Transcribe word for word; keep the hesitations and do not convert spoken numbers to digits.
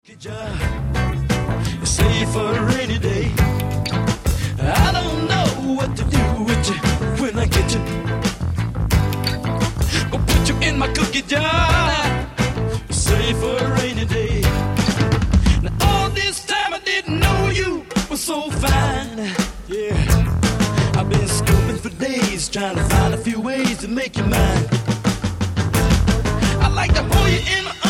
Good job. Save for a rainy day. I don't know what to do with you when I get you. Gonna put you in my cookie jar. Save for a rainy day. Now all this time I didn't know you were so fine. Yeah, I've been scoping for days, trying to find a few ways to make you mine. I like to hold you in my